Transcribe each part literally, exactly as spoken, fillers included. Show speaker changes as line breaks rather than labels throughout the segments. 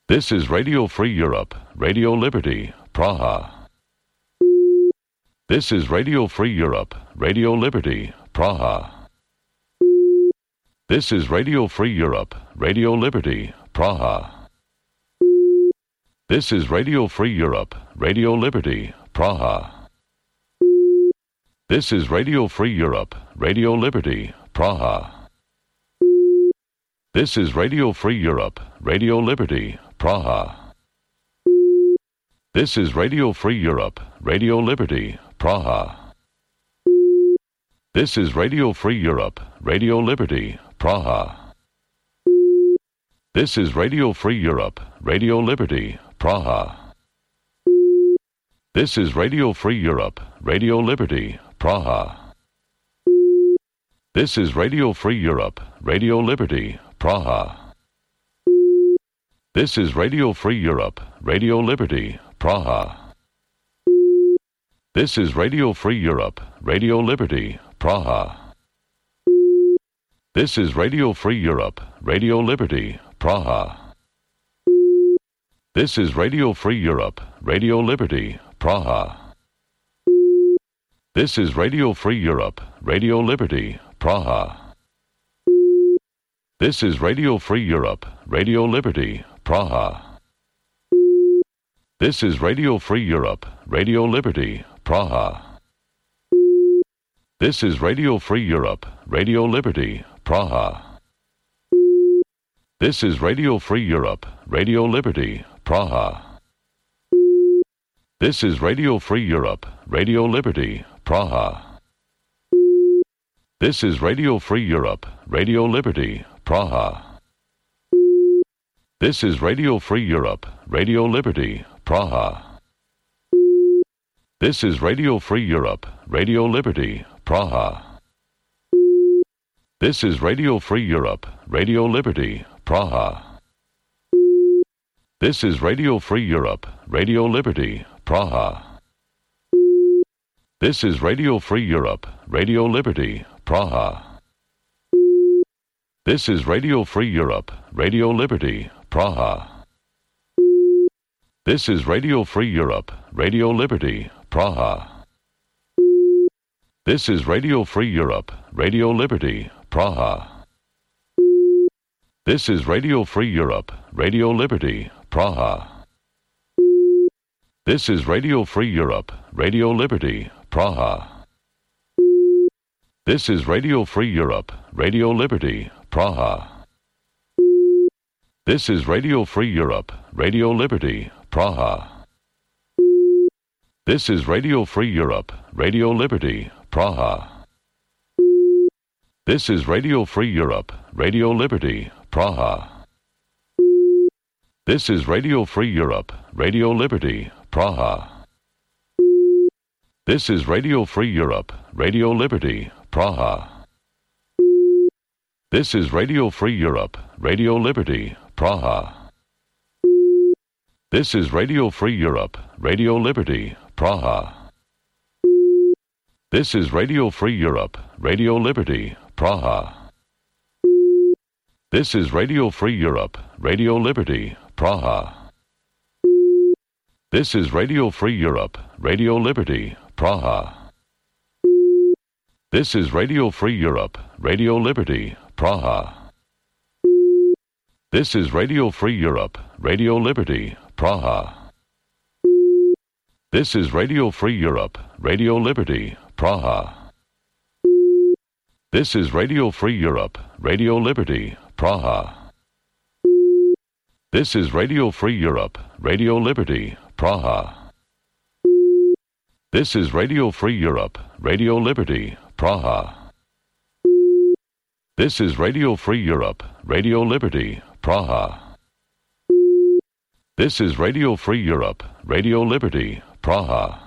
This is Radio Free Europe, Radio Liberty, Praha. This is Radio Free Europe, Radio Liberty, Praha. This is Radio Free Europe, Radio Liberty, Praha. This is Radio Free Europe, Radio Liberty, Praha. This is Radio Free Europe, Radio Liberty, Praha. This is Radio Free Europe, Radio Liberty, Praha. This is Radio Free Europe, Radio Liberty, Praha. This is Radio Free Europe, Radio Liberty, Praha. This is Radio Free Europe, Radio Liberty, Praha. This is Radio Free Europe, Radio Liberty, Praha. This is Radio Free Europe, Radio Liberty, Praha. This is Radio Free Europe, Radio Liberty, Praha. This is Radio Free Europe, Radio Liberty, Praha. This is Radio Free Europe, Radio Liberty, Praha. This is Radio Free Europe, Radio Liberty, Praha. This is Radio Free Europe, Radio Liberty, Praha. This is Radio Free Europe, Radio Liberty, Praha. This is Radio Free Europe, Radio Liberty, Praha. This is Radio Free Europe, Radio Liberty, Praha. This is Radio Free Europe, Radio Liberty, Praha. This is Radio Free Europe, Radio Liberty, Praha. This is Radio Free Europe, Radio Liberty, Praha. This is Radio Free Europe, Radio Liberty, Praha. This is Radio Free Europe, Radio Liberty, Praha. This is Radio Free Europe, Radio Liberty, Praha. This is Radio Free Europe, Radio Liberty, Praha. This is Radio Free Europe, Radio Liberty, Praha. This is Radio Free Europe, Radio Liberty, Praha. This is Radio Free Europe, Radio Liberty, Praha. This is Radio Free Europe, Radio Liberty, Praha. This is Radio Free Europe, Radio Liberty, Praha. This is Radio Free Europe, Radio Liberty, Praha. This is Radio Free Europe, Radio Liberty, Praha. This is Radio Free Europe, Radio Liberty, Praha. This is Radio Free Europe, Radio Liberty, Praha. This is Radio Free Europe, Radio Liberty, Praha. This is Radio Free Europe, Radio Liberty, Praha. This is Radio Free Europe, Radio Liberty, Praha. This is Radio Free Europe, Radio Liberty, Praha. This is Radio Free Europe, Radio Liberty, Praha. This is Radio Free Europe, Radio Liberty, Praha. This is Radio Free Europe, Radio Liberty, Praha. This is Radio Free Europe, Radio Liberty, Praha. This is Radio Free Europe, Radio Liberty, Praha. This is Radio Free Europe, Radio Liberty, Praha. This is Radio Free Europe, Radio Liberty, Praha. This is Radio Free Europe, Radio Liberty, Praha. This is Radio Free Europe, Radio Liberty, Praha. This is Radio Free Europe, Radio Liberty, Praha. This is Radio Free Europe, Radio Liberty, Praha. This is Radio Free Europe, Radio Liberty, Praha.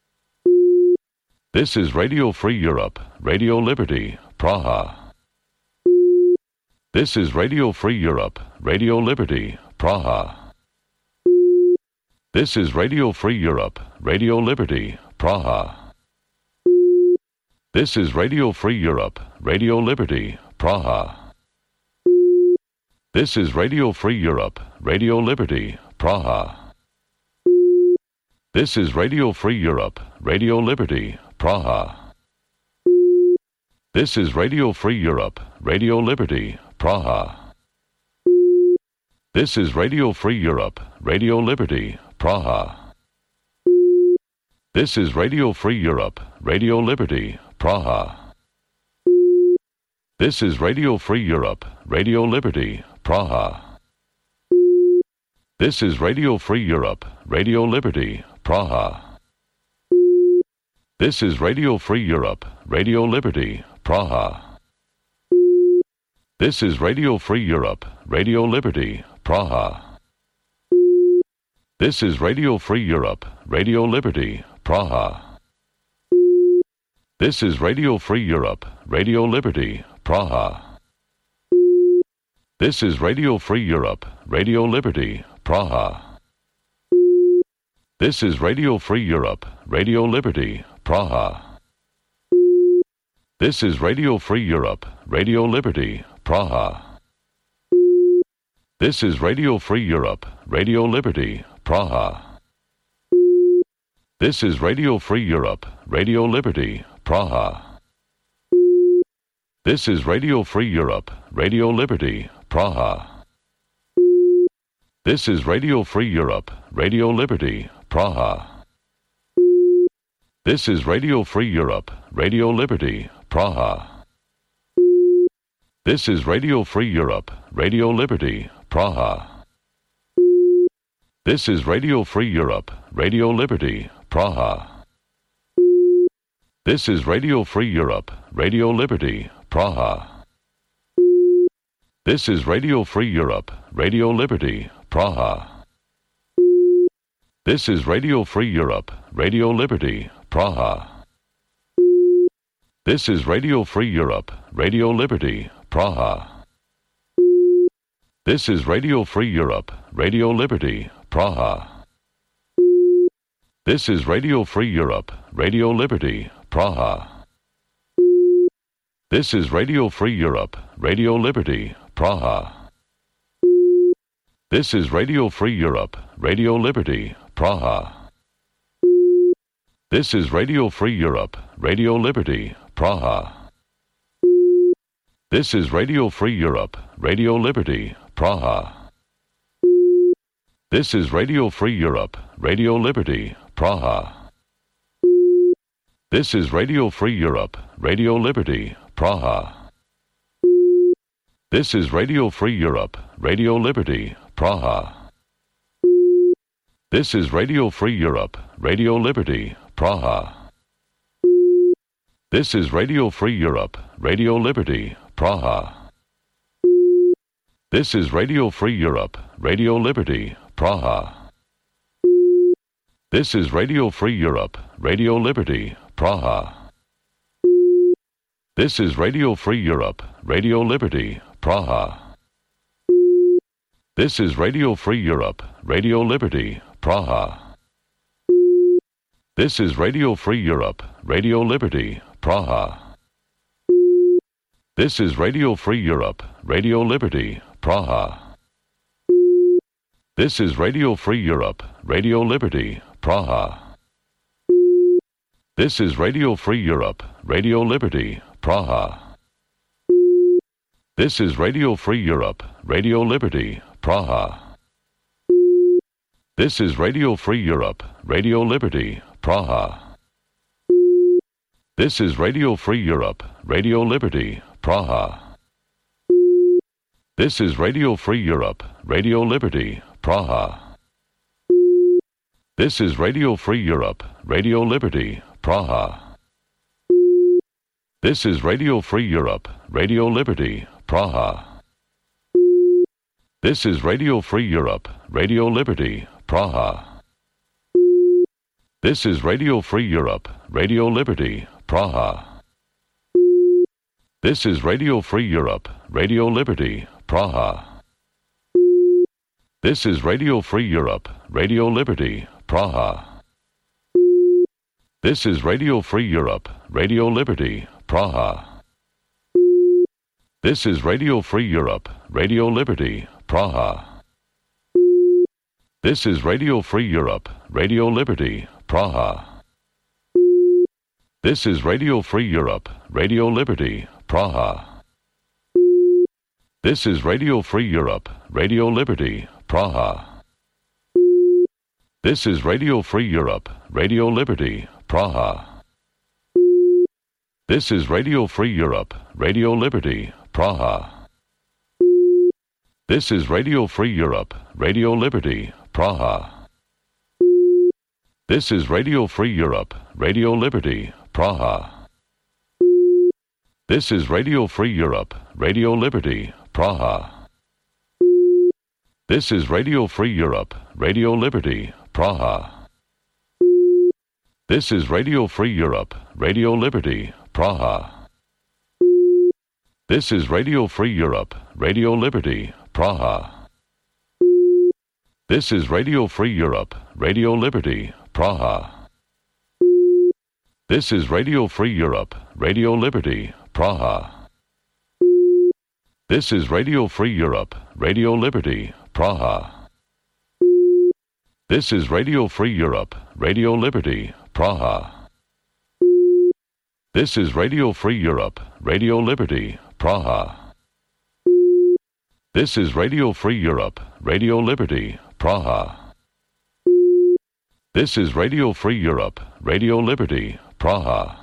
This is Radio Free Europe, Radio Liberty, Praha. This is Radio Free Europe, Radio Liberty, Praha. This is Radio Free Europe, Radio Liberty, Praha. This is Radio Free Europe, Radio Liberty, Praha. This is Radio Free Europe, Radio Liberty, Praha. This is Radio Free Europe, Radio Liberty, Praha. This is Radio Free Europe, Radio Liberty, Praha. This is Radio Free Europe, Radio Liberty, Praha. This is Radio Free Europe, Radio Liberty, Praha. This is Radio Free Europe, Radio Liberty, Praha. This is Radio Free Europe, Radio Liberty, Praha. This is Radio Free Europe, Radio Liberty, Praha. This is Radio Free Europe, Radio Liberty, Praha. This is Radio Free Europe, Radio Liberty, Praha. This is Radio Free Europe, Radio Liberty, Praha. This is Radio Free Europe, Radio Liberty, Praha. This is Radio Free Europe, Radio Liberty, Praha. This is Radio Free Europe, Radio Liberty, Praha. This is Radio Free Europe, Radio Liberty, Praha. This is Radio Free Europe, Radio Liberty, Praha. This is Radio Free Europe, Radio Liberty, Praha. This is Radio Free Europe, Radio Liberty, Praha. This is Radio Free Europe, Radio Liberty, Praha. This is Radio Free Europe, Radio Liberty, Praha. This is Radio Free Europe, Radio Liberty, Praha. This is Radio Free Europe, Radio Liberty, Praha. This is Radio Free Europe, Radio Liberty, Praha. This is Radio Free Europe, Radio Liberty, Praha. This is Radio Free Europe, Radio Liberty, Praha. This is Radio Free Europe, Radio Liberty, Praha. This is Radio Free Europe, Radio Liberty, Praha. This is Radio Free Europe, Radio Liberty, Praha. This is Radio Free Europe, Radio Liberty, Praha. This is Radio Free Europe, Radio Liberty, Praha. This is Radio Free Europe, Radio Liberty, Praha. This is Radio Free Europe, Radio Liberty, Praha. This is Radio Free Europe, Radio Liberty, Praha. This is Radio Free Europe, Radio Liberty, Praha. This is Radio Free Europe, Radio Liberty, Praha. This is Radio Free Europe, Radio Liberty, Praha. This is Radio Free Europe, Radio Liberty, Praha. This is Radio Free Europe, Radio Liberty, Praha. This is Radio Free Europe, Radio Liberty, Praha. This is Radio Free Europe, Radio Liberty, Praha. This is Radio Free Europe, Radio Liberty, Praha. This is Radio Free Europe, Radio Liberty, Praha. This is Radio Free Europe, Radio Liberty, Praha. This is Radio Free Europe, Radio Liberty, Praha. This is Radio Free Europe, Radio Liberty, Praha. This is Radio Free Europe, Radio Liberty, Praha. This is Radio Free Europe, Radio Liberty, Praha. This is Radio Free Europe, Radio Liberty, Praha. This is Radio Free Europe, Radio Liberty, Praha. This is Radio Free Europe, Radio Liberty, Praha. This is Radio Free Europe, Radio Liberty, Praha. This is Radio Free Europe, Radio Liberty, Praha. This is Radio Free Europe, Radio Liberty, Praha. This is Radio Free Europe, Radio Liberty, Praha. This is Radio Free Europe, Radio Liberty, Praha. This is Radio Free Europe, Radio Liberty, Praha. This is Radio Free Europe, Radio Liberty, Praha. This is Radio Free Europe, Radio Liberty, Praha. This is Radio Free Europe, Radio Liberty, Praha. This is Radio Free Europe, Radio Liberty, Praha. This is Radio Free Europe, Radio Liberty, Praha. This is Radio Free Europe, Radio Liberty, Praha. This is Radio Free Europe, Radio Liberty, Praha. This is Radio Free Europe, Radio Liberty, Praha. This is Radio Free Europe, Radio Liberty, Praha. This is Radio Free Europe, Radio Liberty, Praha. This is Radio Free Europe, Radio Liberty, Praha. This is Radio Free Europe, Radio Liberty, Praha. This is Radio Free Europe, Radio Liberty, Praha. This is Radio Free Europe, Radio Liberty, Praha. This is Radio Free Europe, Radio Liberty, Praha. This is Radio Free Europe, Radio Liberty, Praha. This is Radio Free Europe, Radio Liberty, Praha. This is Radio Free Europe, Radio Liberty, Praha.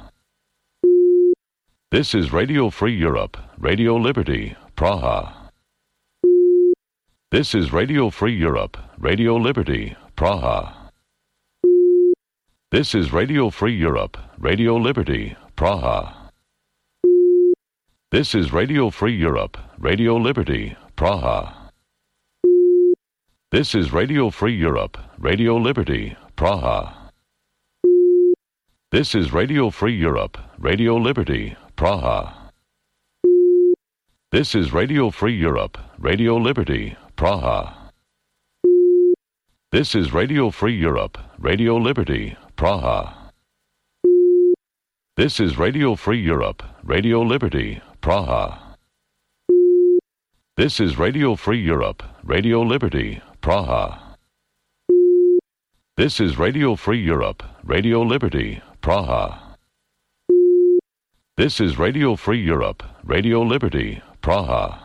This is Radio Free Europe, Radio Liberty, Praha. This is Radio Free Europe, Radio Liberty, Praha. This is Radio Free Europe, Radio Liberty, Praha. This is Radio Free Europe, Radio Liberty, Praha. This is Radio Free Europe, Radio Liberty, Praha. This is Radio Free Europe, Radio Liberty, Praha. This is Radio Free Europe, Radio Liberty, Praha. This is Radio Free Europe, Radio Liberty, Praha. This is Radio Free Europe, Radio Liberty, Praha. This is Radio Free Europe, Radio Liberty, Praha. This is Radio Free Europe, Radio Liberty, Praha. This is Radio Free Europe, Radio Liberty, Praha.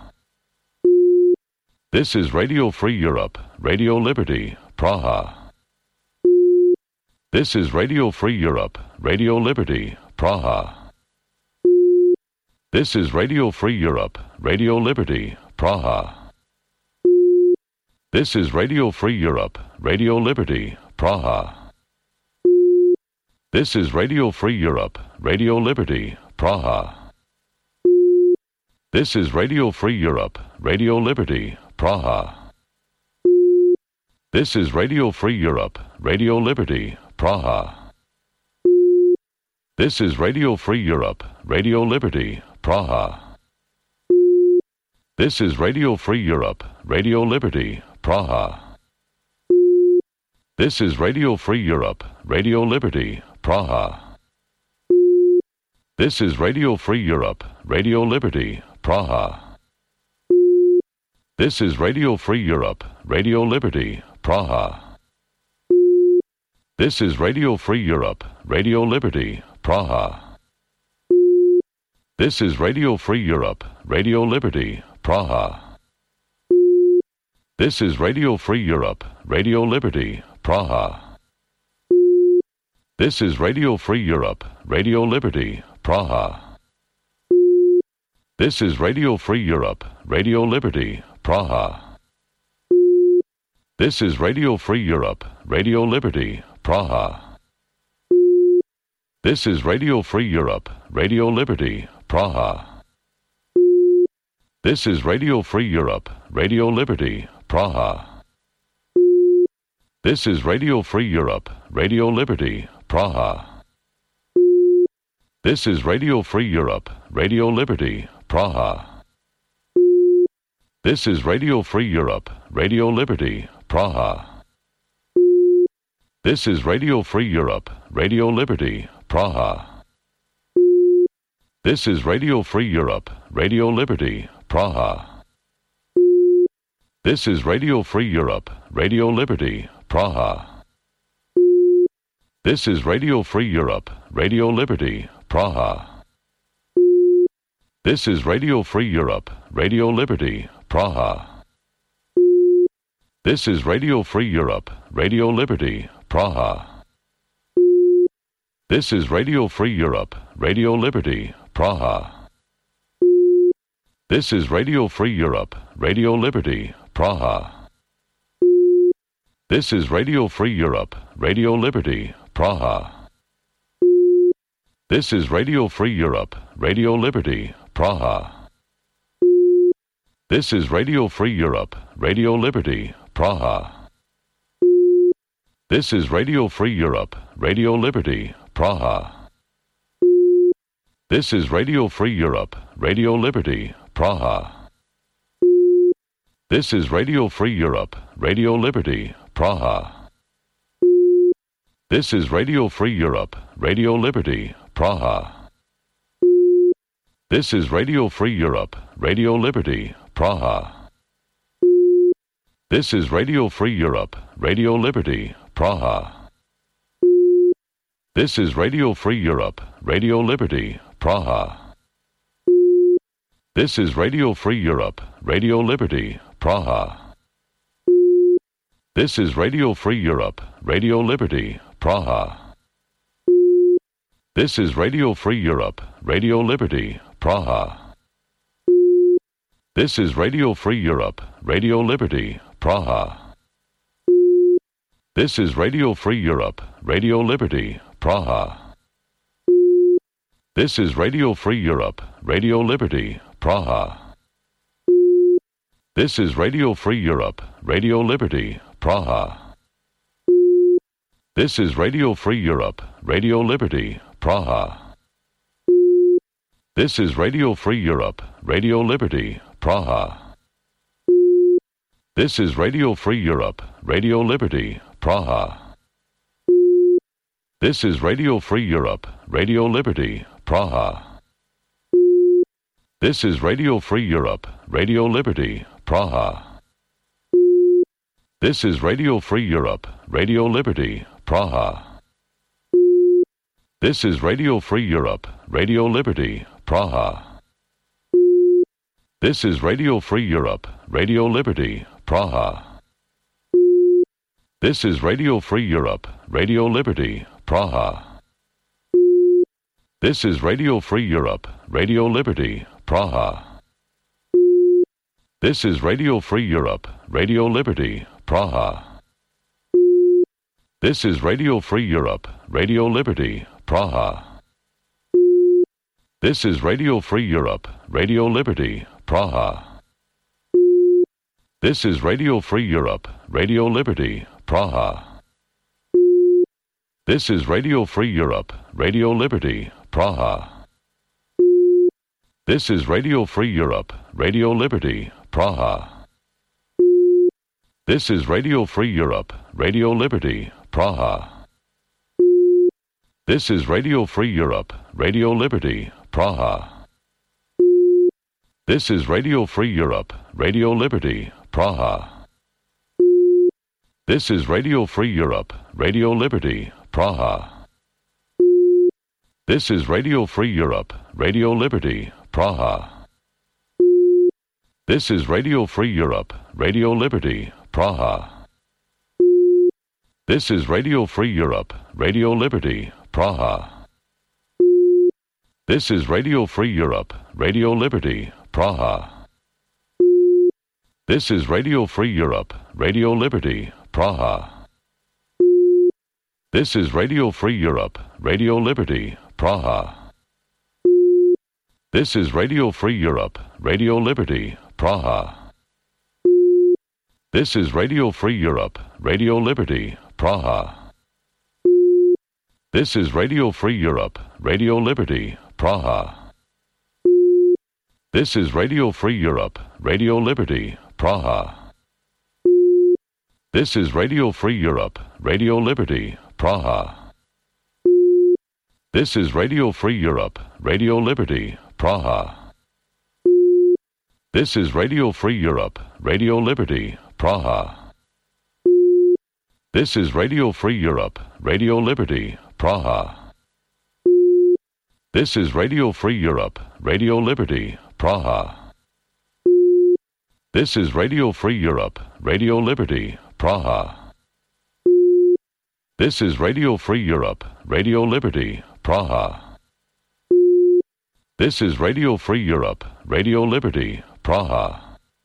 This is Radio Free Europe, Radio Liberty, Praha. This is Radio Free Europe, Radio Liberty, Praha. This is Radio Free Europe, Radio Liberty, Praha. This is Radio Free Europe, Radio Liberty, Praha. This is Radio Free Europe, Radio Liberty, Praha. This is Radio Free Europe, Radio Liberty, Praha. This is Radio Free Europe, Radio Liberty, Praha. This is Radio Free Europe, Radio Liberty, Praha. This is Radio Free Europe, Radio Liberty, Praha. This is Radio Free Europe, Radio Liberty, Praha. This is Radio Free Europe, Radio Liberty, Praha. This is Radio Free Europe, Radio Liberty, Praha. This is Radio Free Europe, Radio Liberty, Praha. This is Radio Free Europe, Radio Liberty, Praha. This is Radio Free Europe, Radio Liberty, Praha. This is Radio Free Europe, Radio Liberty, Praha. This is Radio Free Europe, Radio Liberty, Praha. This is Radio Free Europe, Radio Liberty, Praha. This is Radio Free Europe, Radio Liberty, Praha. This is Radio Free Europe, Radio Liberty, Praha. This is Radio Free Europe, Radio Liberty, Praha. This is Radio Free Europe, Radio Liberty, Praha. This is Radio Free Europe, Radio Liberty, Praha. This is Radio Free Europe, Radio Liberty, Praha. This is Radio Free Europe, Radio Liberty, Praha. This is Radio Free Europe, Radio Liberty, Praha. This is Radio Free Europe, Radio Liberty, Praha. This is Radio Free Europe, Radio Liberty, Praha. This is Radio Free Europe, Radio Liberty, Praha. This is Radio Free Europe, Radio Liberty, Praha. This is Radio Free Europe, Radio Liberty, Praha. This is Radio Free Europe, Radio Liberty, Praha. This is Radio Free Europe, Radio Liberty, Praha. This is Radio Free Europe, Radio Liberty, Praha. This is Radio Free Europe, Radio Liberty, Praha. This is Radio Free Europe, Radio Liberty, Praha. This is Radio Free Europe, Radio Liberty, Praha. This is Radio Free Europe, Radio Liberty, Praha. This is Radio Free Europe, Radio Liberty, Praha. This is Radio Free Europe, Radio Liberty, Praha. This is Radio Free Europe, Radio Liberty, Praha. This is Radio Free Europe, Radio Liberty, Praha. This is Radio Free Europe, Radio Liberty, Praha. This is Radio Free Europe, Radio Liberty, Praha. This is Radio Free Europe, Radio Liberty, Praha. This is Radio Free Europe, Radio Liberty, Praha. This is Radio Free Europe, Radio Liberty, Praha. This is Radio Free Europe, Radio Liberty, Praha. This is Radio Free Europe, Radio Liberty, Praha. This is Radio Free Europe, Radio Liberty, Praha. This is Radio Free Europe, Radio Liberty, Praha. This is Radio Free Europe, Radio Liberty, Praha. This is Radio Free Europe, Radio Liberty, Praha. This is Radio Free Europe, Radio Liberty, Praha. This is Radio Free Europe, Radio Liberty, Praha. This is Radio Free Europe, Radio Liberty, Praha. This is Radio Free Europe, Radio Liberty, Praha. This is Radio Free Europe, Radio Liberty, Praha. This is Radio Free Europe, Radio Liberty, Praha. This is Radio Free Europe, Radio Liberty, Praha. This is Radio Free Europe, Radio Liberty, Praha. This is Radio Free Europe, Radio Liberty, Praha. This is Radio Free Europe, Radio Liberty, Praha. This is Radio Free Europe, Radio Liberty, Praha. This is Radio Free Europe, Radio Liberty, Praha. This is Radio Free Europe, Radio Liberty, Praha. This is Radio Free Europe, Radio Liberty, Praha. This is Radio Free Europe, Radio Liberty, Praha. This is Radio Free Europe, Radio Liberty, Praha. This is Radio Free Europe, Radio Liberty, Praha. This is Radio Free Europe, Radio Liberty, Praha. This is Radio Free Europe, Radio Liberty, Praha. This is Radio Free Europe, Radio Liberty, Praha. This is Radio Free Europe, Radio Liberty, Praha. This is Radio Free Europe, Radio Liberty, Praha. This is Radio Free Europe, Radio Liberty, Praha. This is Radio Free Europe, Radio Liberty, Praha. This is Radio Free Europe, Radio Liberty, Praha. This is Radio Free Europe, Radio Liberty, Praha. This is Radio Free Europe, Radio Liberty, Praha. This is Radio Free Europe, Radio Liberty, Praha. This is Radio Free Europe, Radio Liberty, Praha. This is Radio Free Europe, Radio Liberty, Praha. This is Radio Free Europe, Radio Liberty, Praha. This is Radio Free Europe, Radio Liberty, Praha. This is Radio Free Europe, Radio Liberty, Praha.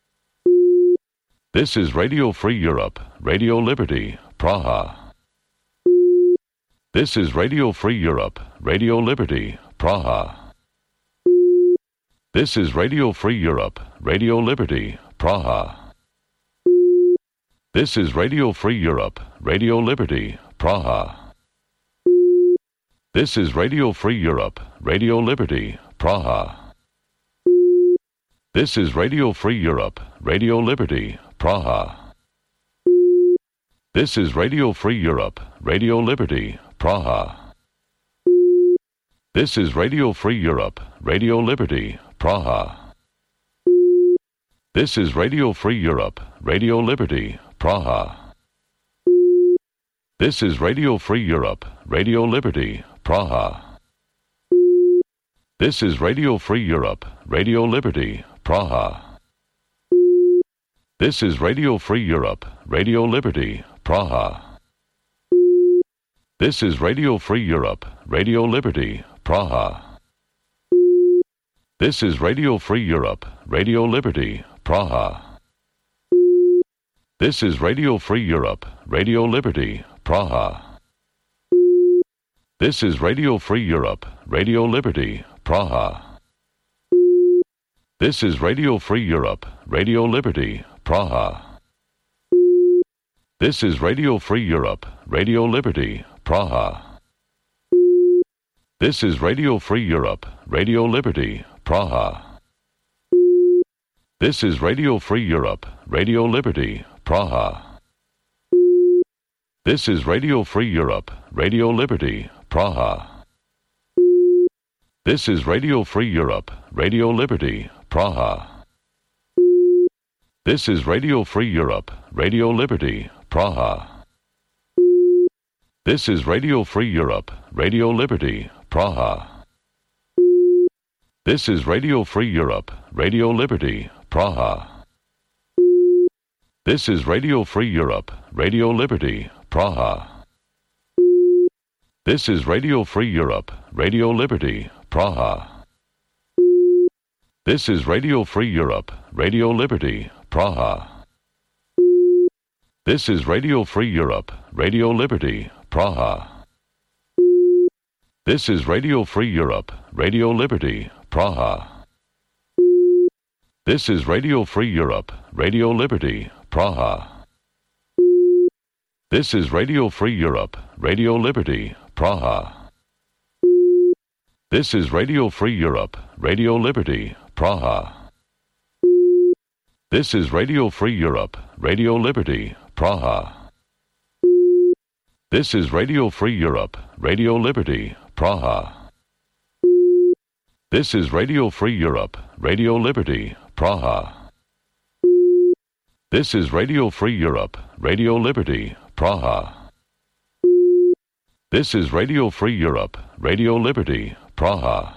This is Radio Free Europe, Radio Liberty, Praha. This is Radio Free Europe, Radio Liberty, Praha. This is Radio Free Europe, Radio Liberty, Praha. This is Radio Free Europe, Radio Liberty, Praha. This is Radio Free Europe, Radio Liberty, Praha. This is Radio Free Europe, Radio Liberty, Praha. This is Radio Free Europe, Radio Liberty, Praha. This is Radio Free Europe, Radio Liberty, Praha. This is Radio Free Europe, Radio Liberty, Praha. This is Radio Free Europe, Radio Liberty, Praha. This is Radio Free Europe, Radio Liberty, Praha. This is Radio Free Europe, Radio Liberty, Praha. This is Radio Free Europe, Radio Liberty, Praha. This is Radio Free Europe, Radio Liberty, Praha. This is Radio Free Europe, Radio Liberty, Praha. This is Radio Free Europe, Radio Liberty, Praha. This is Radio Free Europe, Radio Liberty, Praha. This is Radio Free Europe, Radio Liberty, Praha. This is Radio Free Europe, Radio Liberty, Praha. This is Radio Free Europe, Radio Liberty, Praha. This is Radio Free Europe, Radio Liberty, Praha. This is Radio Free Europe, Radio Liberty, Praha. This is Radio Free Europe, Radio Liberty, Praha. This is Radio Free Europe, Radio Liberty, Praha. This is Radio Free Europe, Radio Liberty, Praha. This is Radio Free Europe, Radio Liberty, Praha. This is Radio Free Europe, Radio Liberty, Praha. This is Radio Free Europe, Radio Liberty, Praha. This is Radio Free Europe, Radio Liberty, Praha. This is Radio Free Europe, Radio Liberty, Praha. This is Radio Free Europe, Radio Liberty, Praha. This is Radio Free Europe, Radio Liberty, Praha. This is Radio Free Europe, Radio Liberty, Praha. This is Radio Free Europe, Radio Liberty, Praha. This is Radio Free Europe, Radio Liberty, Praha. This is Radio Free Europe, Radio Liberty, Praha. This is Radio Free Europe, Radio Liberty, Praha. This is Radio Free Europe, Radio Liberty, Praha.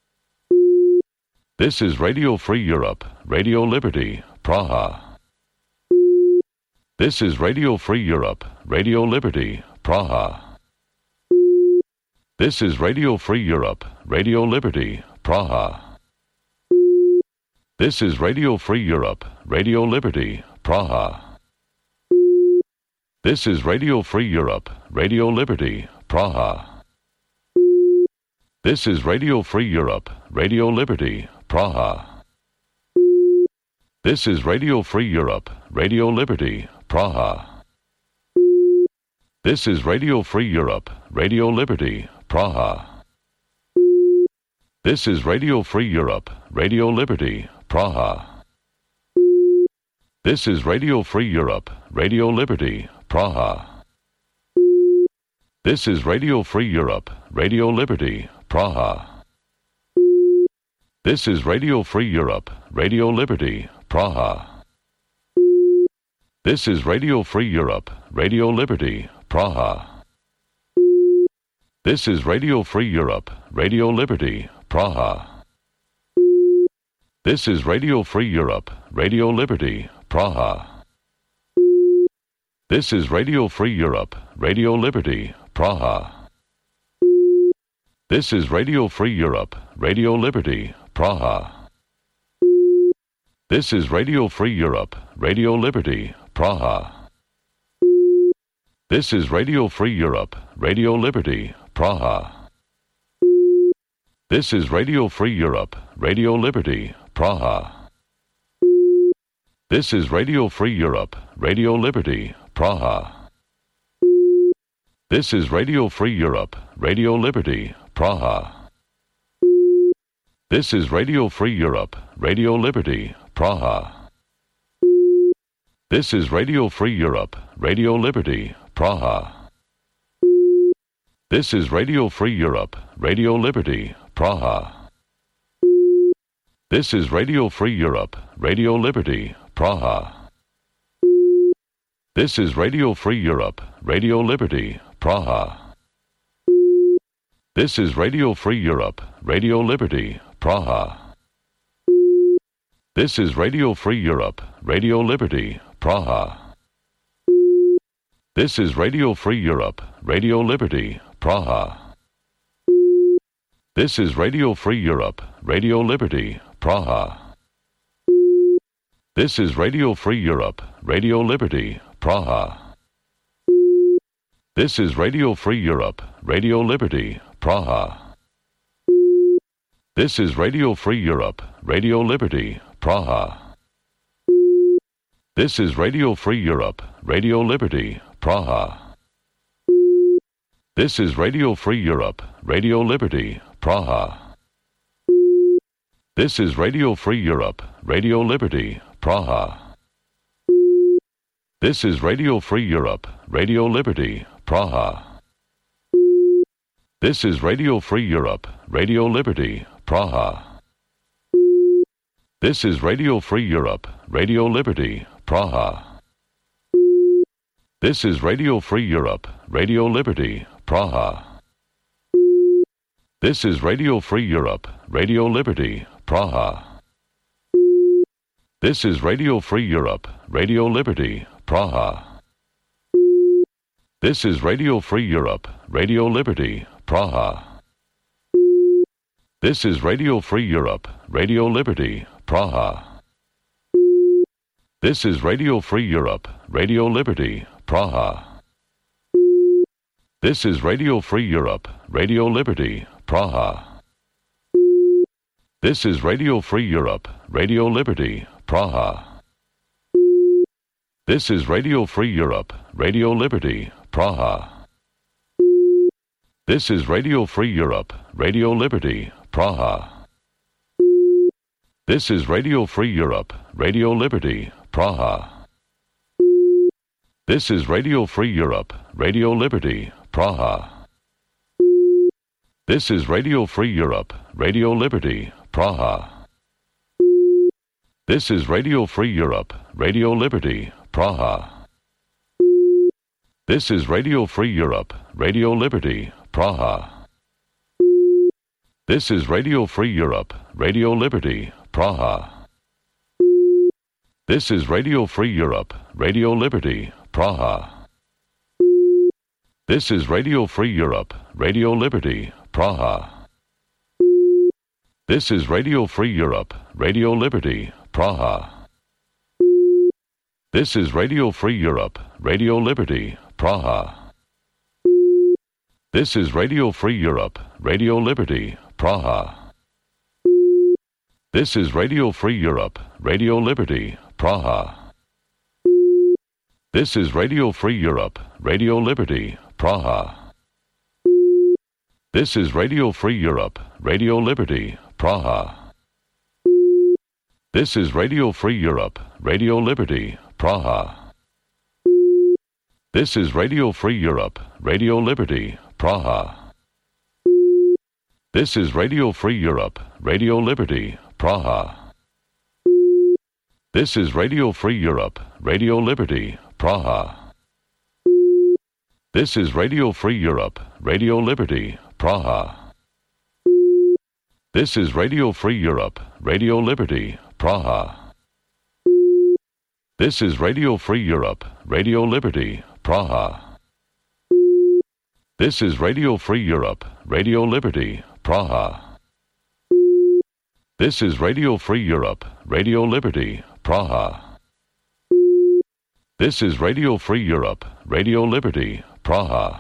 This is Radio Free Europe, Radio Liberty, Praha. This is Radio Free Europe, Radio Liberty, Praha. This is Radio Free Europe, Radio Liberty, Praha. This is Radio Free Europe, Radio Liberty, Praha. This is Radio Free Europe, Radio Liberty, Praha. This is Radio Free Europe, Radio Liberty, Praha. This is Radio Free Europe, Radio Liberty, Praha. This is Radio Free Europe, Radio Liberty, Praha. This is Radio Free Europe, Radio Liberty, Praha. This is Radio Free Europe, Radio Liberty, Praha. This is Radio Free Europe, Radio Liberty, Praha. This is Radio Free Europe, Radio Liberty, Praha. This is Radio Free Europe, Radio Liberty, Praha. This is Radio Free Europe, Radio Liberty, Praha. This is Radio Free Europe, Radio Liberty, Praha. This is Radio Free Europe, Radio Liberty, Praha. This is Radio Free Europe, Radio Liberty, Praha. This is Radio Free Europe, Radio Liberty, Praha. This is Radio Free Europe, Radio Liberty, Praha. This is Radio Free Europe, Radio Liberty, Praha. This is Radio Free Europe, Radio Liberty, Praha. This is Radio Free Europe, Radio Liberty, Praha. This is Radio Free Europe, Radio Liberty, Praha. This is Radio Free Europe, Radio Liberty, Praha. This is Radio Free Europe, Radio Liberty, Praha. This is Radio Free Europe, Radio Liberty, Praha. This is Radio Free Europe, Radio Liberty, Praha. This is Radio Free Europe, Radio Liberty, Praha. This is Radio Free Europe, Radio Liberty, Praha. This is Radio Free Europe, Radio Liberty, Praha. This is Radio Free Europe, Radio Liberty, Praha. This is Radio Free Europe, Radio Liberty, Praha. This is Radio Free Europe, Radio Liberty, Praha. This is Radio Free Europe, Radio Liberty, Praha. This is Radio Free Europe, Radio Liberty, Praha. This is Radio Free Europe, Radio Liberty, Praha. This is Radio Free Europe, Radio Liberty, Praha. This is Radio Free Europe, Radio Liberty, Praha. This is Radio Free Europe, Radio Liberty, Praha. This is Radio Free Europe, Radio Liberty, Praha. This is Radio Free Europe, Radio Liberty, Praha. This is Radio Free Europe, Radio Liberty, Praha. This is Radio Free Europe, Radio Liberty, Praha. This is Radio Free Europe, Radio Liberty, Praha. This is Radio Free Europe, Radio Liberty, Praha. This is Radio Free Europe, Radio Liberty, Praha. This is Radio Free Europe, Radio Liberty, Praha. This is Radio Free Europe, Radio Liberty, Praha. This is Radio Free Europe, Radio Liberty, Praha. This is Radio Free Europe, Radio Liberty, Praha. This is Radio Free Europe, Radio Liberty, Praha. This is Radio Free Europe, Radio Liberty, Praha. This is Radio Free Europe, Radio Liberty, Praha. This is Radio Free Europe, Radio Liberty, Praha. This is Radio Free Europe, Radio Liberty, Praha. This is Radio Free Europe, Radio Liberty, Praha. This is Radio Free Europe, Radio Liberty, Praha. This is Radio Free Europe, Radio Liberty, Praha. This is Radio Free Europe, Radio Liberty, Praha. This is Radio Free Europe, Radio Liberty, Praha. This is Radio Free Europe, Radio Liberty, Praha. This is Radio Free Europe, Radio Liberty, Praha. This is Radio Free Europe, Radio Liberty, Praha. This is Radio Free Europe, Radio Liberty, Praha. This is Radio Free Europe, Radio Liberty, Praha. This is Radio Free Europe, Radio Liberty, Praha. This is Radio Free Europe, Radio Liberty, Praha. This is Radio Free Europe, Radio Liberty, Praha. This is Radio Free Europe, Radio Liberty, Praha. This is Radio Free Europe, Radio Liberty, Praha. This is Radio Free Europe, Radio Liberty, Praha. This is Radio Free Europe, Radio Liberty, Praha. This is Radio Free Europe, Radio Liberty, Praha. This is Radio Free Europe, Radio Liberty, Praha.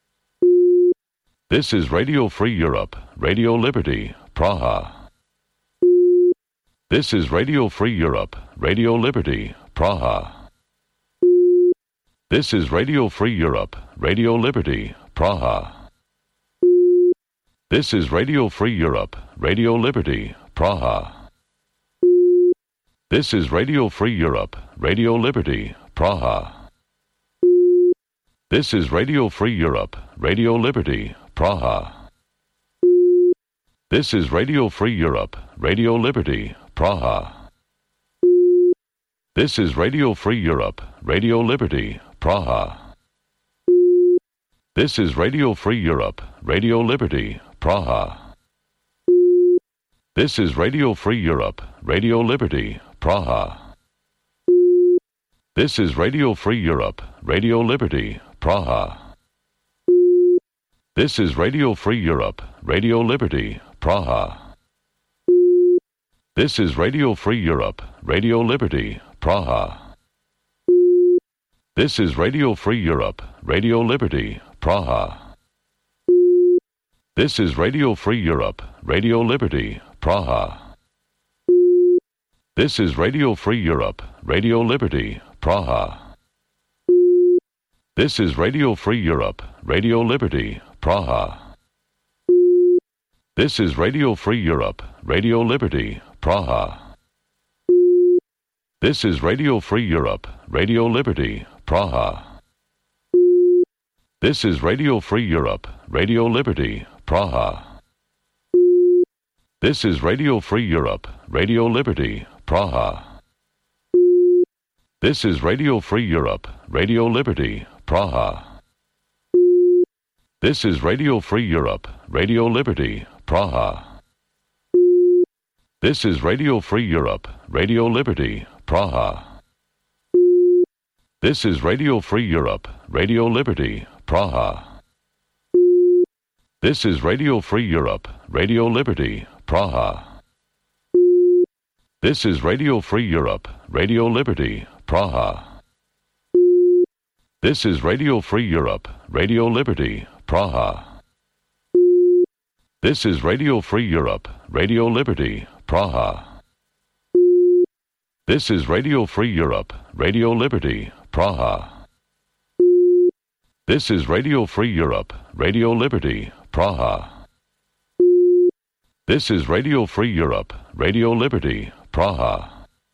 This is Radio Free Europe, Radio Liberty, Praha. This is Radio Free Europe, Radio Liberty, Praha. This is Radio Free Europe, Radio Liberty, Praha. This is Radio Free Europe, Radio Liberty, Praha. This is Radio Free Europe, Radio Liberty, Praha. This is Radio Free Europe, Radio Liberty, Praha. This is Radio Free Europe, Radio Liberty, Praha. This is Radio Free Europe, Radio Liberty, Praha. This is Radio Free Europe, Radio Liberty, Praha. This is Radio Free Europe, Radio Liberty, Praha. This is Radio Free Europe, Radio Liberty, Praha. This is Radio Free Europe, Radio Liberty, Praha. This is Radio Free Europe, Radio Liberty, Praha. This is Radio Free Europe, Radio Liberty, Praha. This is Radio Free Europe, Radio Liberty, Praha. This is Radio Free Europe, Radio Liberty, Praha. This is Radio Free Europe, Radio Liberty, Praha. This is Radio Free Europe, Radio Liberty, Praha. This is Radio Free Europe, Radio Liberty, Praha. This is Radio Free Europe, Radio Liberty, Praha. This is Radio Free Europe, Radio Liberty, Praha. This is Radio Free Europe, Radio Liberty, Praha. This is Radio Free Europe, Radio Liberty, Praha. This is Radio Free Europe, Radio Liberty, Praha. This is Radio Free Europe, Radio Liberty, Praha. This is Radio Free Europe, Radio Liberty, Praha. This is Radio Free Europe, Radio Liberty, Praha. This is Radio Free Europe, Radio Liberty, Praha. This is Radio Free Europe, Radio Liberty, Praha. This is Radio Free Europe, Radio Liberty, Praha. This is Radio Free Europe, Radio Liberty, Praha. This is Radio Free Europe, Radio Liberty, Praha.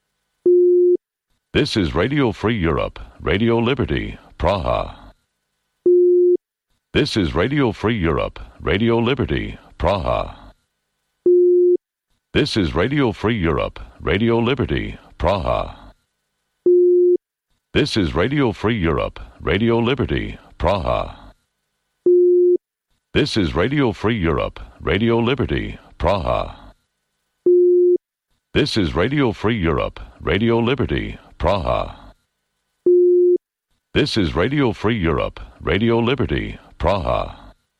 This is Radio Free Europe, Radio Liberty, Praha. This is Radio Free Europe, Radio Liberty, Praha. This is Radio Free Europe, Radio Liberty, Praha. This is Radio Free Europe, Radio Liberty, Praha. This is Radio Free Europe, Radio Liberty, Praha. This is Radio Free Europe, Radio Liberty, Praha. This is Radio Free Europe, Radio Liberty, Praha.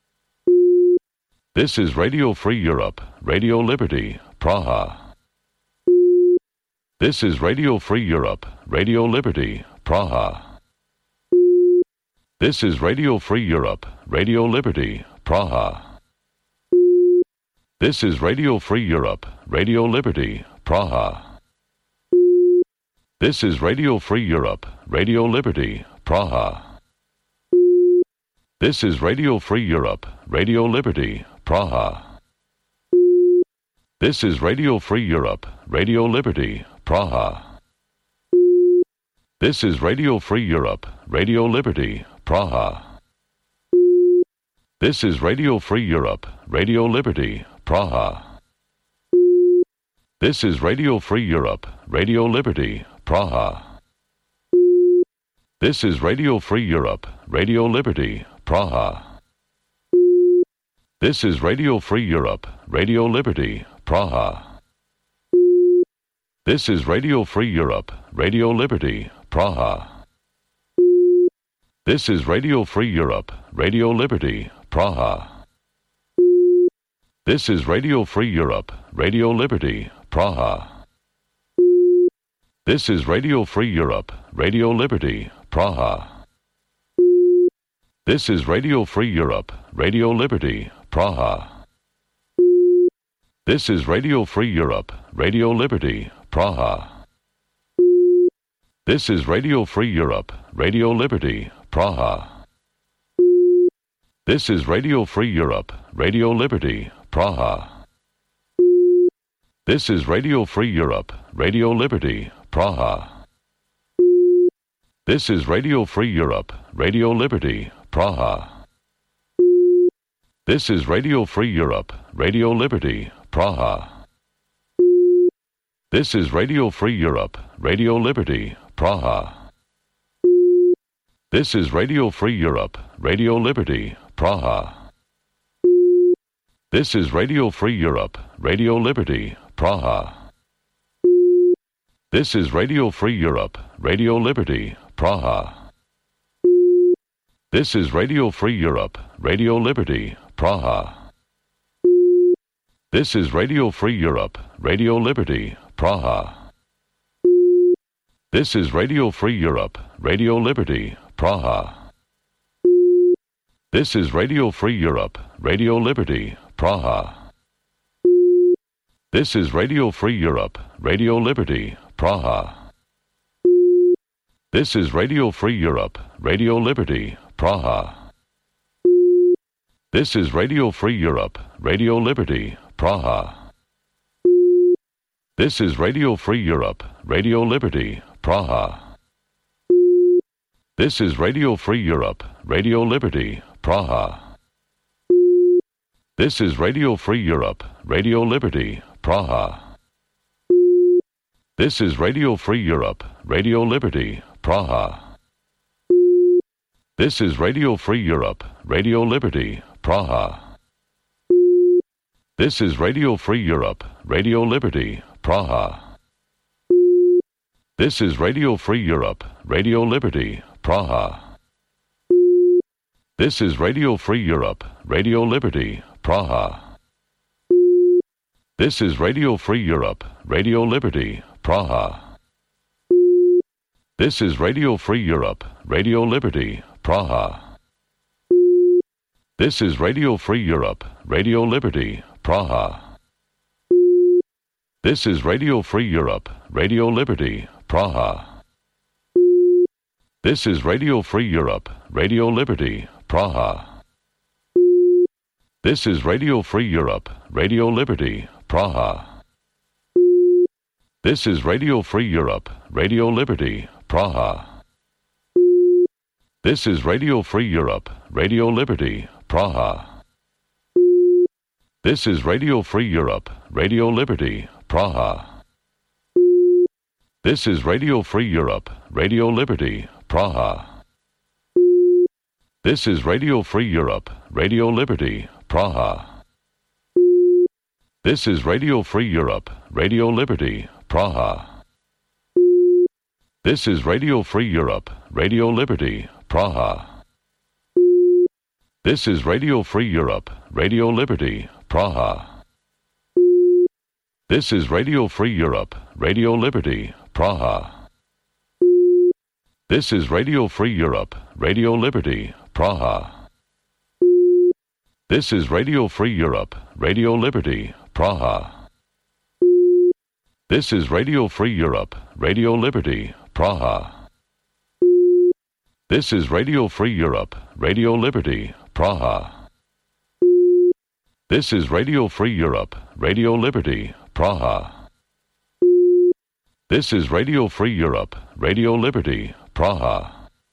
This is Radio Free Europe, Radio Liberty, Praha. This is Radio Free Europe, Radio Liberty, Praha. This is Radio Free Europe, Radio Liberty, Praha. This is Radio Free Europe, Radio Liberty, Praha. This is Radio Free Europe, Radio Liberty, Praha. This is Radio Free Europe, Radio Liberty, Praha. This is Radio Free Europe, Radio Liberty, Praha. This is Radio Free Europe, Radio Liberty, Praha. This is Radio Free Europe, Radio Liberty, Praha. This is Radio Free Europe, Radio Liberty, Praha. This is Radio Free Europe, Radio Liberty, Praha. This is Radio Free Europe, Radio Liberty, Praha. This is Radio Free Europe, Radio Liberty, Praha. This is Radio Free Europe, Radio Liberty, Praha. This is Radio Free Europe, Radio Liberty, Praha. This is Radio Free Europe, Radio Liberty, Praha. This is Radio Free Europe, Radio Liberty, Praha. This is Radio Free Europe, Radio Liberty, Praha. This is Radio Free Europe, Radio Liberty, Praha. This is Radio Free Europe, Radio Liberty, Praha. This is Radio Free Europe, Radio Liberty, Praha. This is Radio Free Europe, Radio Liberty, Praha. This is Radio Free Europe, Radio Liberty, Praha. This is Radio Free Europe, Radio Liberty, Praha. This is Radio Free Europe, Radio Liberty, Praha. This is Radio Free Europe, Radio Liberty, Praha. This is Radio Free Europe, Radio Liberty, Praha. This is Radio Free Europe, Radio Liberty, Praha. This is Radio Free Europe, Radio Liberty, Praha. This is Radio Free Europe, Radio Liberty, Praha. This is Radio Free Europe, Radio Liberty, Praha. This is Radio Free Europe, Radio Liberty, Praha. This is Radio Free Europe, Radio Liberty, Praha. This is Radio Free Europe, Radio Liberty, Praha. This is Radio Free Europe, Radio Liberty, Praha. This is Radio Free Europe, Radio Liberty, Praha. This is Radio Free Europe, Radio Liberty, Praha. This is Radio Free Europe, Radio Liberty, Praha. This is Radio Free Europe, Radio Liberty, Praha. This is Radio Free Europe, Radio Liberty, Praha. This is Radio Free Europe, Radio Liberty, Praha. This is Radio Free Europe, Radio Liberty, Praha. This is Radio Free Europe, Radio Liberty, Praha. This is Radio Free Europe, Radio Liberty, Praha. This is Radio Free Europe, Radio Liberty, Praha. This is Radio Free Europe, Radio Liberty, Praha. This is Radio Free Europe, Radio Liberty, Praha. This is Radio Free Europe, Radio Liberty, Praha. This is Radio Free Europe, Radio Liberty, Praha. This is Radio Free Europe, Radio Liberty, Praha. This is Radio Free Europe, Radio Liberty, Praha. This is Radio Free Europe, Radio Liberty, Praha. This is Radio Free Europe, Radio Liberty, Praha. This is Radio Free Europe, Radio Liberty, Praha. This is Radio Free Europe, Radio Liberty, Praha. This is Radio Free Europe, Radio Liberty, Praha. This is Radio Free Europe, Radio Liberty, Praha. This is Radio Free Europe, Radio Liberty, Praha. This is Radio Free Europe, Radio Liberty, Praha. This is Radio Free Europe, Radio Liberty, Praha. This is Radio Free Europe, Radio Liberty, Praha. This is Radio Free Europe, Radio Liberty, Praha. This is Radio Free Europe, Radio Liberty, Praha.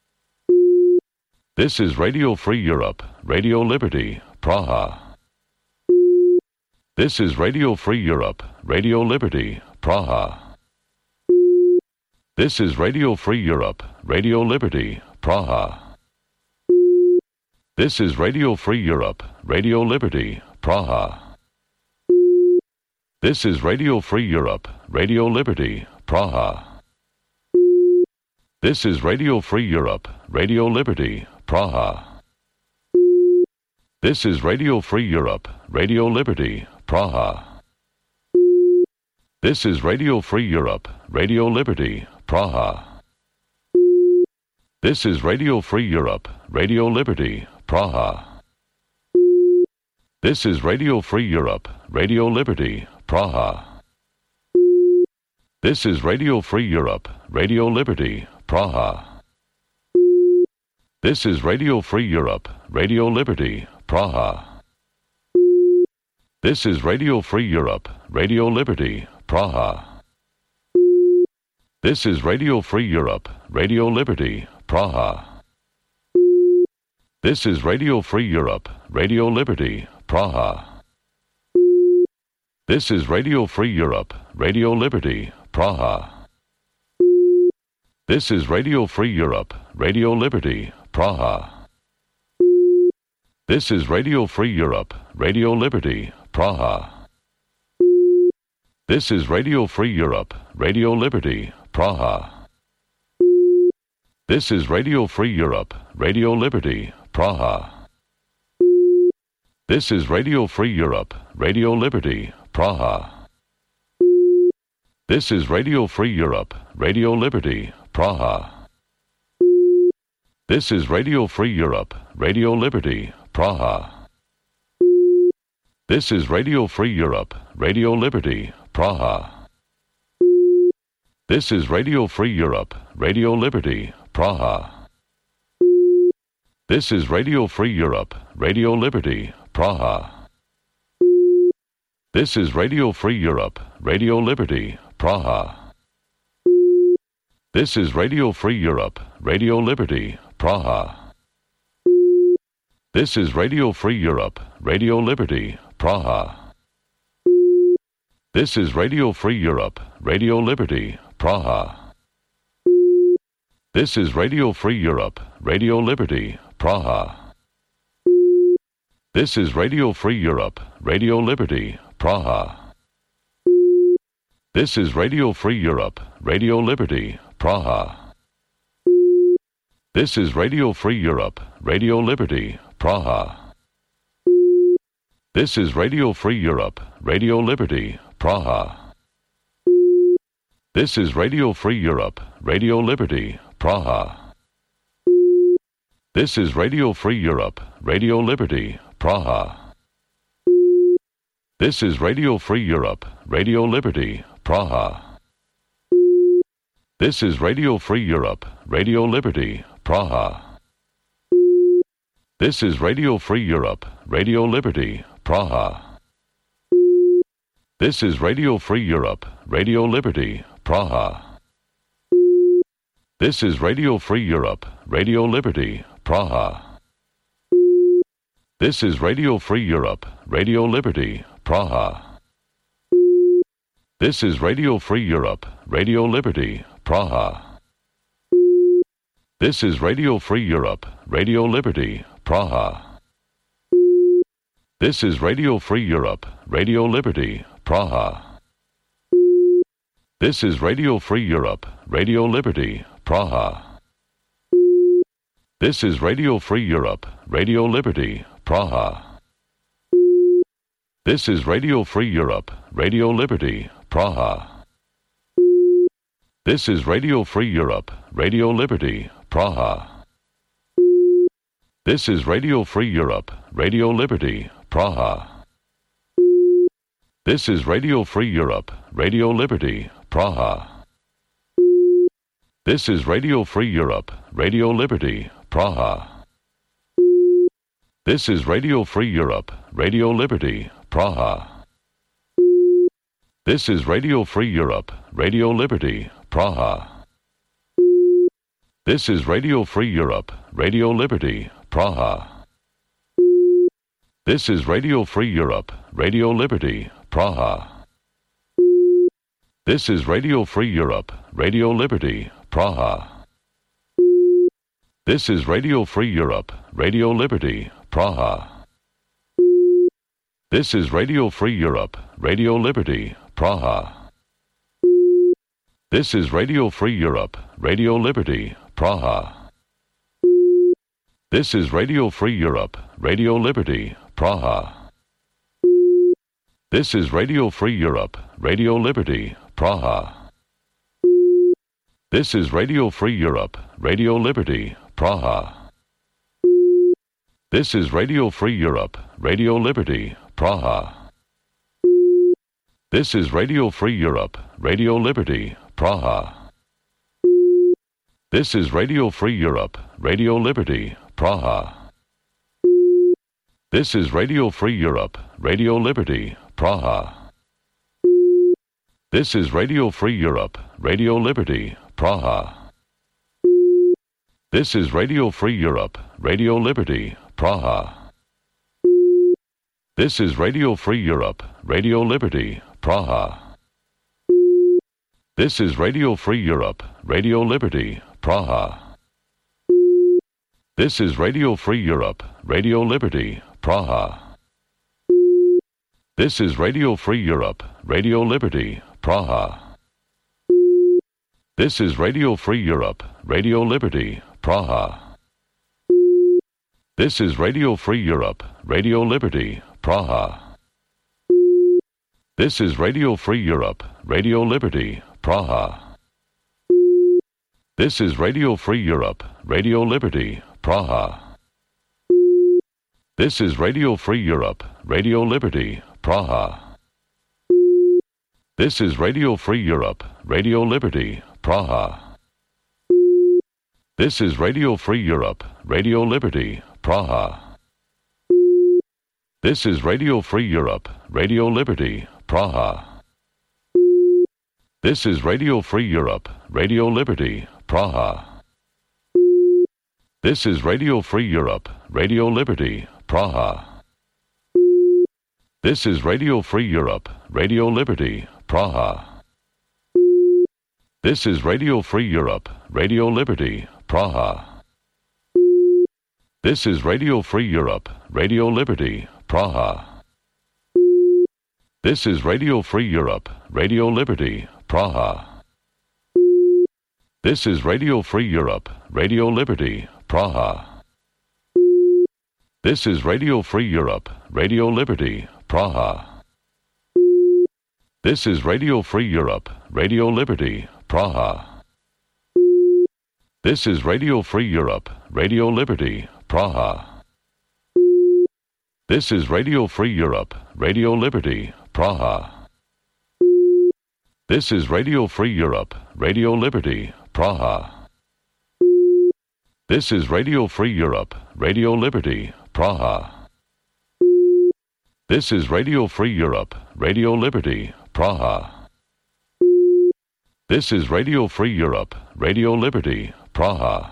This is Radio Free Europe, Radio Liberty, Praha. This is Radio Free Europe, Radio Liberty, Praha. This is Radio Free Europe, Radio Liberty, Praha. This is Radio Free Europe, Radio Liberty, Praha. This is Radio Free Europe, Radio Liberty, Praha. This is Radio Free Europe, Radio Liberty, Praha. This is Radio Free Europe, Radio Liberty, Praha. This is Radio Free Europe, Radio Liberty, Praha. This is Radio Free Europe, Radio Liberty, Praha. This is Radio Free Europe, Radio Liberty, Praha. This is Radio Free Europe, Radio Liberty, Praha. This is Radio Free Europe, Radio Liberty, Praha. This is Radio Free Europe, Radio Liberty, Praha. This is Radio Free Europe, Radio Liberty, Praha. This is Radio Free Europe, Radio Liberty, Praha. This is Radio Free Europe, Radio Liberty, Praha. This is Radio Free Europe, Radio Liberty, Praha. This is Radio Free Europe, Radio Liberty, Praha. This is Radio Free Europe, Radio Liberty, Praha. This is Radio Free Europe, Radio Liberty, Praha. This is Radio Free Europe, Radio Liberty, Praha. This is Radio Free Europe, Radio Liberty, Praha. This is Radio Free Europe, Radio Liberty, Praha. This is Radio Free Europe, Radio Liberty, Praha. This is Radio Free Europe, Radio Liberty, Praha. This is Radio Free Europe, Radio Liberty, Praha. This is Radio Free Europe, Radio Liberty, Praha. This is Radio Free Europe, Radio Liberty, Praha. This is Radio Free Europe, Radio Liberty, Praha. This is Radio Free Europe, Radio Liberty, Praha. This is Radio Free Europe, Radio Liberty, Praha. This is Radio Free Europe, Radio Liberty, Praha. This is Radio Free Europe, Radio Liberty, Praha. This is Radio Free Europe, Radio Liberty, Praha. This is Radio Free Europe, Radio Liberty, Praha. This is Radio Free Europe, Radio Liberty, Praha. This is Radio Free Europe, Radio Liberty, Praha. This is Radio Free Europe, Radio Liberty, Praha. This is Radio Free Europe, Radio Liberty, Praha. This is Radio Free Europe, Radio Liberty, Praha. This is Radio Free Europe, Radio Liberty, Praha. This is Radio Free Europe, Radio Liberty, Praha. This is Radio Free Europe, Radio Liberty, Praha. This is Radio Free Europe, Radio Liberty, Praha. This is Radio Free Europe, Radio Liberty, Praha. This is Radio Free Europe, Radio Liberty, Praha. This is Radio Free Europe, Radio Liberty, Praha. This is Radio Free Europe, Radio Liberty, Praha. This is Radio Free Europe, Radio Liberty, Praha. This is Radio Free Europe, Radio Liberty, Praha. This is Radio Free Europe, Radio Liberty, Praha. This is Radio Free Europe, Radio Liberty, Praha. This is Radio Free Europe, Radio Liberty, Praha. This is Radio Free Europe, Radio Liberty, Praha. This is Radio Free Europe, Radio Liberty, Praha. This is Radio Free Europe, Radio Liberty, Praha. This is Radio Free Europe, Radio Liberty, Praha. This is Radio Free Europe, Radio Liberty, Praha. This is Radio Free Europe, Radio Liberty, Praha. This is Radio Free Europe, Radio Liberty, Praha. This is Radio Free Europe, Radio Liberty, Praha. This is Radio Free Europe, Radio Liberty, Praha. This is Radio Free Europe, Radio Liberty, Praha. This is Radio Free Europe, Radio Liberty, Praha. This is Radio Free Europe, Radio Liberty, Praha. This is Radio Free Europe, Radio Liberty, Praha. This is Radio Free Europe, Radio Liberty, Praha. This is Radio Free Europe, Radio Liberty, Praha. This is Radio Free Europe, Radio Liberty, Praha. This is Radio Free Europe, Radio Liberty, Praha. This is Radio Free Europe, Radio Liberty, Praha. This is Radio Free Europe, Radio Liberty, Praha. This is Radio Free Europe, Radio Liberty, Praha. This is Radio Free Europe, Radio Liberty, Praha. This is Radio Free Europe, Radio Liberty, Praha. This is Radio Free Europe, Radio Liberty, Praha. This is Radio Free Europe, Radio Liberty, Praha. This is Radio Free Europe, Radio Liberty, Praha. This is Radio Free Europe, Radio Liberty, Praha. This is Radio Free Europe, Radio Liberty, Praha. This is Radio Free Europe, Radio Liberty, Praha. This is Radio Free Europe, Radio Liberty, Praha. This is Radio Free Europe, Radio Liberty, Praha. This is Radio Free Europe, Radio Liberty, Praha. This is Radio Free Europe, Radio Liberty, Praha. This is Radio Free Europe, Radio Liberty, Praha. This is Radio Free Europe, Radio Liberty, Praha. This is Radio Free Europe, Radio Liberty, Praha. This is Radio Free Europe, Radio Liberty, Praha. This is Radio Free Europe, Radio Liberty, Praha. This is Radio Free Europe, Radio Liberty, Praha. This is Radio Free Europe, Radio Liberty, Praha. This is Radio Free Europe, Radio Liberty, Praha. This is Radio Free Europe, Radio Liberty, Praha. This is Radio Free Europe, Radio Liberty, Praha. This is Radio Free Europe, Radio Liberty, Praha. This is Radio Free Europe, Radio Liberty, Praha.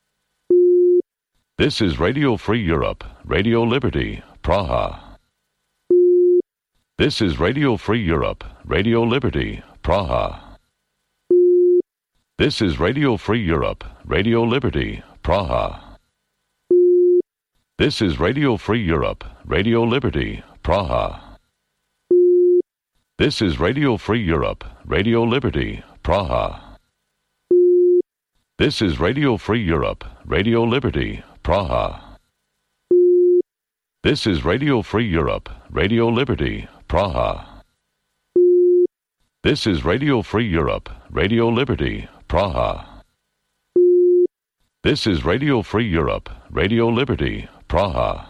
This is Radio Free Europe, Radio Liberty, Praha. This is Radio Free Europe, Radio Liberty, Praha. This is Radio Free Europe, Radio Liberty, Praha. This is Radio Free Europe, Radio Liberty, Praha. This is Radio Free Europe, Radio Liberty, Praha. This is Radio Free Europe, Radio Liberty, Praha. This is Radio Free Europe, Radio Liberty, Praha. This is Radio Free Europe, Radio Liberty, Praha. This is Radio Free Europe, Radio Liberty, Praha.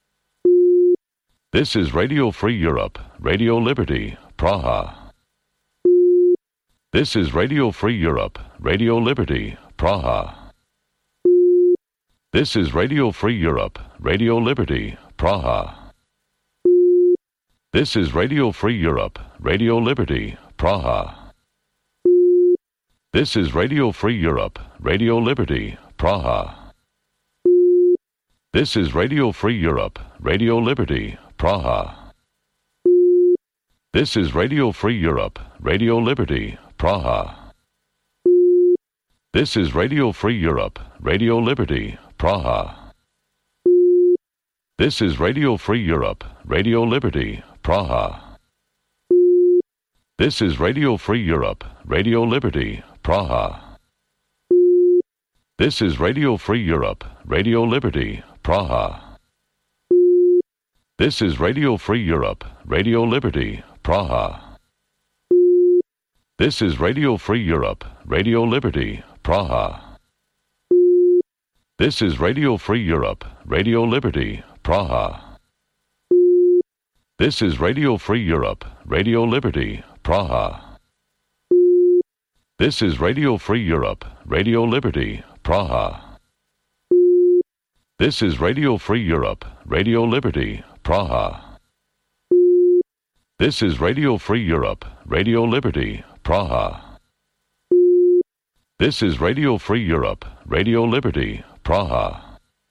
This is Radio Free Europe, Radio Liberty, Praha. This is Radio Free Europe, Radio Liberty, Praha. This is Radio Free Europe, Radio Liberty, Praha. This is Radio Free Europe, Radio Liberty, Praha. This is Radio Free Europe, Radio Liberty, Praha. This is Radio Free Europe, Radio Liberty, Praha. This is Radio Free Europe, Radio Liberty, Praha. This is Radio Free Europe, Radio Liberty, Praha. This is Radio Free Europe, Radio Liberty, Praha. This is Radio Free Europe, Radio Liberty, Praha. This is Radio Free Europe, Radio Liberty, Praha. This is Radio Free Europe, Radio Liberty, Praha. This is Radio Free Europe, Radio Liberty, Praha. This is Radio Free Europe, Radio Liberty, Praha. This is Radio Free Europe, Radio Liberty, Praha. This is Radio Free Europe, Radio Liberty, Praha. This is Radio Free Europe, Radio Liberty, Praha. This is Radio Free Europe, Radio Liberty, Praha. This is Radio Free Europe, Radio Liberty, Praha.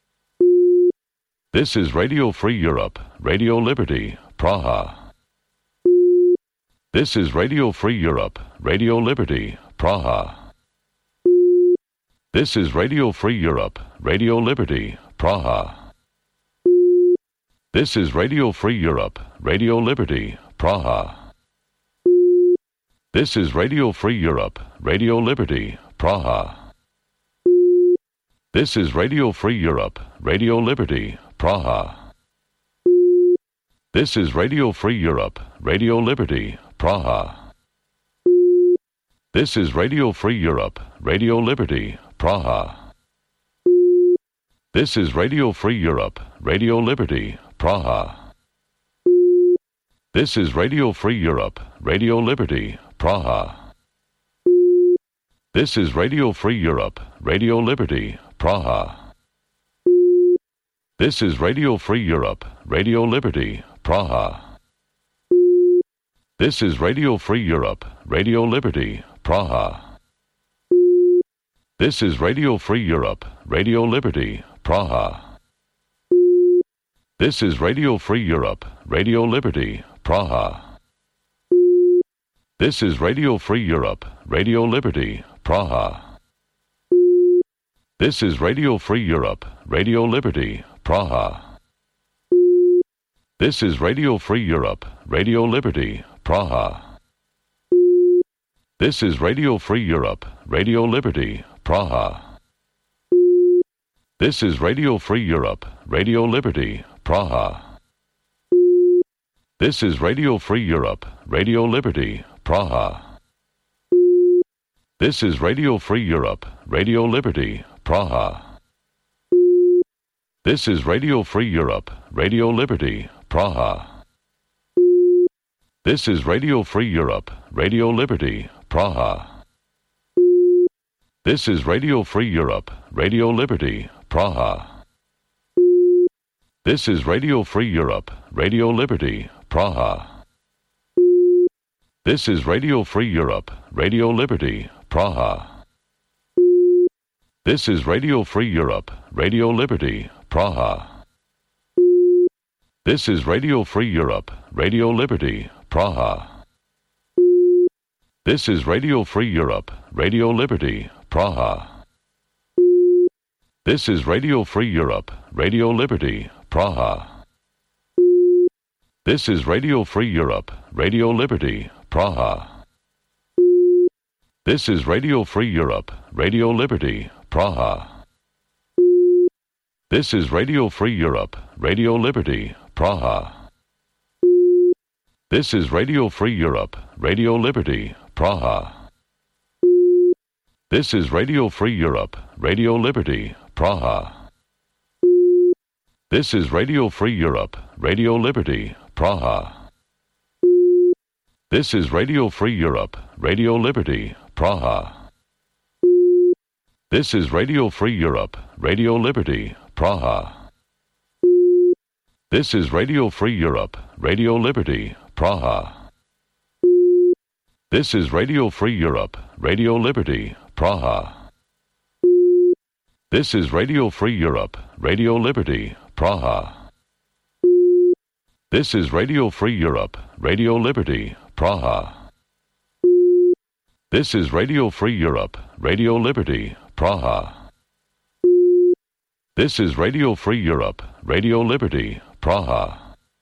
This is Radio Free Europe, Radio Liberty, Praha. This is Radio Free Europe, Radio Liberty, Praha. This is Radio Free Europe, Radio Liberty, Praha. This is Radio Free Europe, Radio Liberty, Praha. This is Radio Free Europe, Radio Liberty, Praha. This is Radio Free Europe, Radio Liberty, Praha. This is Radio Free Europe, Radio Liberty, Praha. This is Radio Free Europe, Radio Liberty, Praha. This is Radio Free Europe, Radio Liberty, Praha. This is Radio Free Europe, Radio Liberty, Praha. This is Radio Free Europe, Radio Liberty, Praha. This is Radio Free Europe, Radio Liberty, Praha. This is Radio Free Europe, Radio Liberty, Praha. This is Radio Free Europe, Radio Liberty, Praha. This is Radio Free Europe, Radio Liberty, Praha. This is Radio Free Europe, Radio Liberty, Praha. This is Radio Free Europe, Radio Liberty, Praha. This is Radio Free Europe, Radio Liberty, Praha. This is Radio Free Europe, Radio Liberty, Praha. This is Radio Free Europe, Radio Liberty, Praha. This is Radio Free Europe, Radio Liberty, Praha. This is Radio Free Europe, Radio Liberty, Praha. This is Radio Free Europe, Radio Liberty, Praha. This is Radio Free Europe, Radio Liberty, Praha. This is Radio Free Europe, Radio Liberty, Praha. This is Radio Free Europe, Radio Liberty, Praha. This is Radio Free Europe, Radio Liberty, Praha. This is Radio Free Europe, Radio Liberty, Praha. This is Radio Free Europe, Radio Liberty, Praha. This is Radio Free Europe, Radio Liberty, Praha. This is Radio Free Europe, Radio Liberty, Praha. This is Radio Free Europe, Radio Liberty, Praha. This is Radio Free Europe, Radio Liberty, Praha. This is Radio Free Europe, Radio Liberty, Praha. This is Radio Free Europe, Radio Liberty, Praha. This is Radio Free Europe, Radio Liberty, Praha. This is Radio Free Europe, Radio Liberty, Praha. This is Radio Free Europe, Radio Liberty, Praha. This is Radio Free Europe, Radio Liberty, Praha. This is Radio Free Europe, Radio Liberty, Praha. This is Radio Free Europe, Radio Liberty, Praha. This is Radio Free Europe, Radio Liberty, Praha. This is Radio Free Europe, Radio Liberty, Praha. This is Radio Free Europe, Radio Liberty, Praha. This is Radio Free Europe, Radio Liberty, Praha.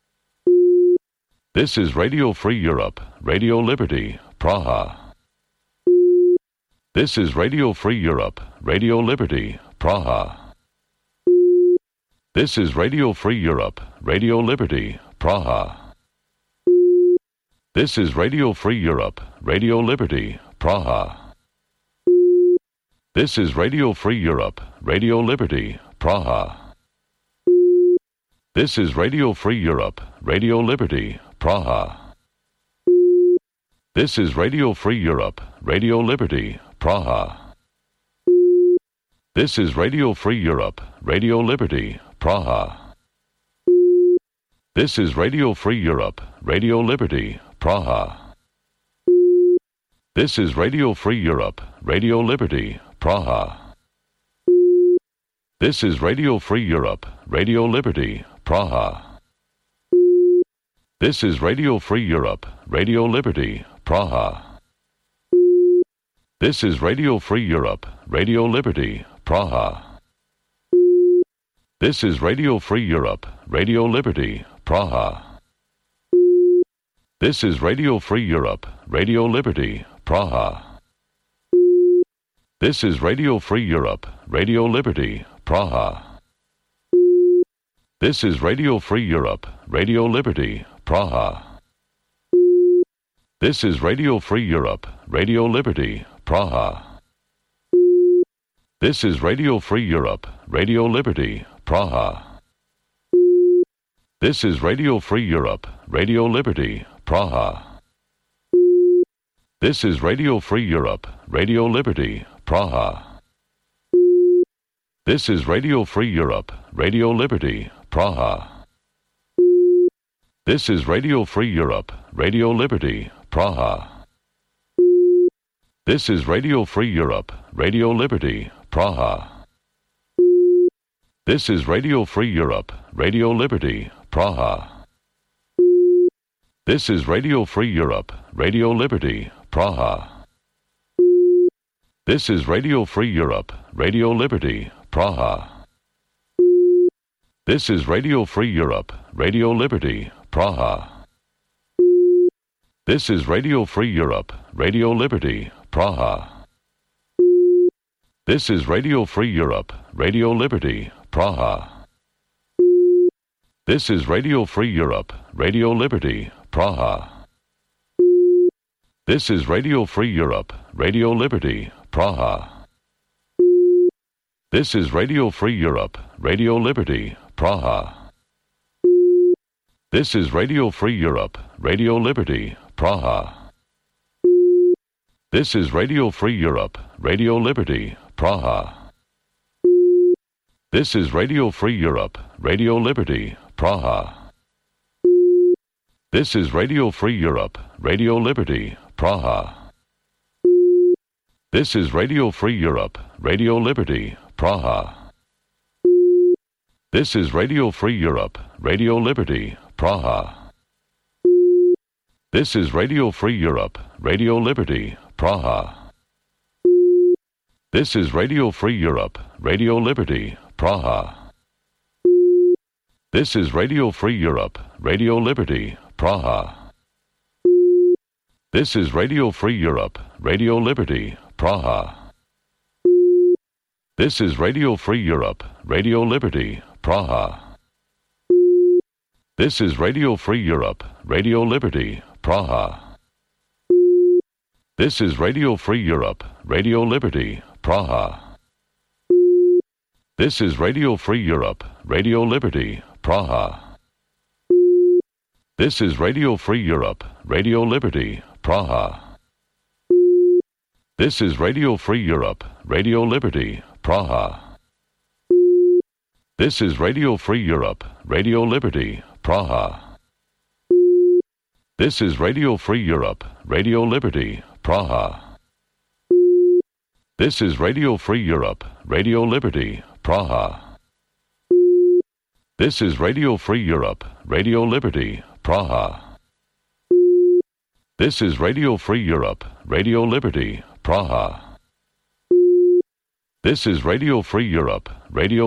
This is Radio Free Europe, Radio Liberty, Praha. This is Radio Free Europe, Radio Liberty, Praha. This is Radio Free Europe, Radio Liberty, Praha. This is Radio Free Europe, Radio Liberty, Praha. This is Radio Free Europe, Radio Liberty, Praha. This is Radio Free Europe, Radio Liberty, Praha. This is Radio Free Europe, Radio Liberty, Praha. This is Radio Free Europe, Radio Liberty, Praha. This is Radio Free Europe, Radio Liberty, Praha. This is Radio Free Europe, Radio Liberty, Praha. This is Radio Free Europe, Radio Liberty, Praha. This is Radio Free Europe, Radio Liberty, Praha. This is Radio Free Europe, Radio Liberty, Praha. This is Radio Free Europe, Radio Liberty, Praha. This is Radio Free Europe, Radio Liberty, Praha. This is Radio Free Europe, Radio Liberty, Praha. This is Radio Free Europe, Radio Liberty, Praha. This is Radio Free Europe, Radio Liberty, Praha. This is Radio Free Europe, Radio Liberty, Praha. This is Radio Free Europe, Radio Liberty, Praha. This is Radio Free Europe, Radio Liberty, Praha. This is Radio Free Europe, Radio Liberty, Praha. This is Radio Free Europe, Radio Liberty, Praha. This is Radio Free Europe, Radio Liberty, Praha. This is Radio Free Europe, Radio Liberty, Praha. This is Radio Free Europe, Radio Liberty, Praha. This is Radio Free Europe, Radio Liberty, Praha. This is Radio Free Europe, Radio Liberty, Praha. This is Radio Free Europe, Radio Liberty, Praha. This is Radio Free Europe, Radio Liberty, Praha. This is Radio Free Europe, Radio Liberty, Praha. This is Radio Free Europe, Radio Liberty, Praha. This is Radio Free Europe, Radio Liberty, Praha. This is Radio Free Europe, Radio Liberty, Praha. This is Radio Free Europe, Radio Liberty, Praha. This is Radio Free Europe, Radio Liberty, Praha. This is Radio Free Europe, Radio Liberty, Praha. This is Radio Free Europe, Radio Liberty, Praha. This is Radio Free Europe, Radio Liberty, Praha. This is Radio Free Europe, Radio Liberty, Praha. This is Radio Free Europe, Radio Liberty, Praha. This is Radio Free Europe, Radio Liberty, Praha. This is Radio Free Europe, Radio Liberty, Praha. This is Radio Free Europe, Radio Liberty, Praha. This is Radio Free Europe, Radio Liberty, Praha. This is Radio Free Europe, Radio Liberty, Praha. This is Radio Free Europe, Radio Liberty, Praha. This is Radio Free Europe, Radio Liberty, Praha. This is Radio Free Europe, Radio Liberty, Praha. This is Radio Free Europe, Radio Liberty, Praha. This is Radio Free Europe, Radio Liberty, Praha. This is Radio Free Europe, Radio Liberty, Praha. This is Radio Free Europe, Radio Liberty, Praha. This is Radio Free Europe, Radio Liberty, Praha. This is Radio Free Europe, Radio